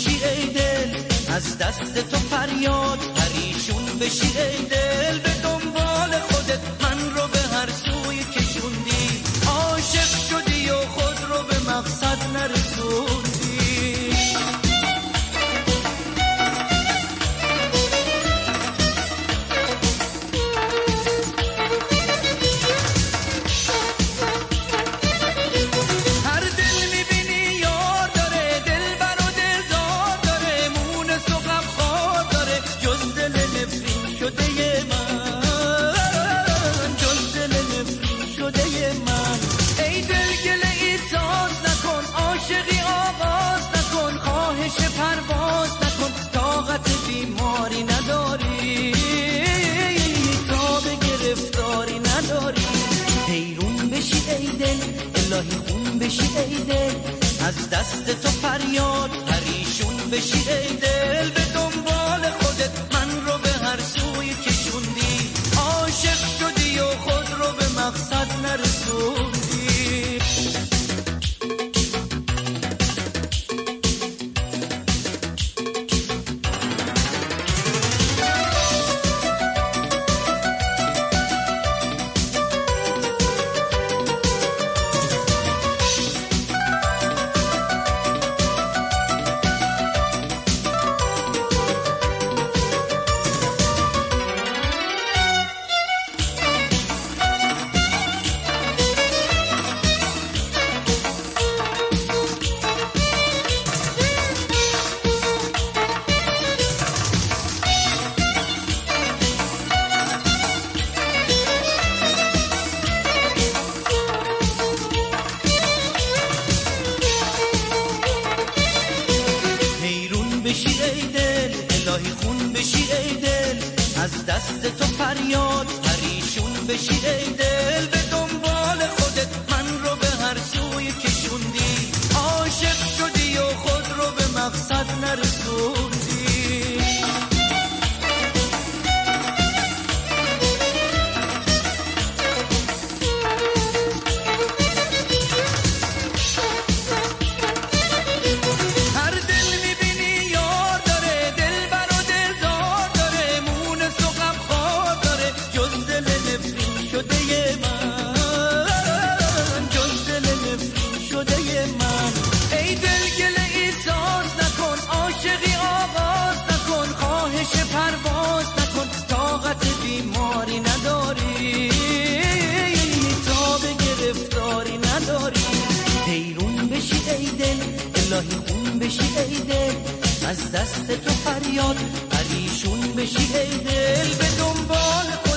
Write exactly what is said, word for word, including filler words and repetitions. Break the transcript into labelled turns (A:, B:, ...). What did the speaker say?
A: بشی ای دل، از دست تو فریاد پریشون بشی ای دل. به دنبال خودت من رو به هر سوی کشوندی، عاشق شدی و خود رو به مقصد نرسوندی. الهی خون بشی ای دل، از دست تو فریاد پریشون بشی ای دل. به دنبال خودت من رو به هر سوی کشوندی، عاشق شدی و خود رو به مقصد نرسوندی. الهی خون بشی ای دل، از دست تو فریاد پریشون بشی ای دل. به دنبال خودت من رو به هر سوی کشوندی، عاشق شدی و خود رو به مقصد نرسوندی. الهی خون بشی ای دل، از دست تو فریاد پریشون بشی ای دل. به دنبال